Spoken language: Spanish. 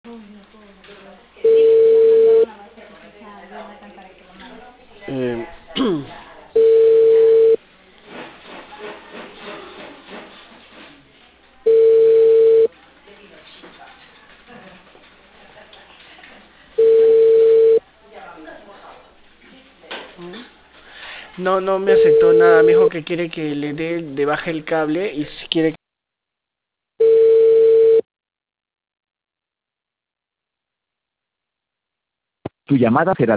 Eh, no, no me aceptó nada. Me dijo que quiere que le dé de baja el cable y si quiere. Tu llamada será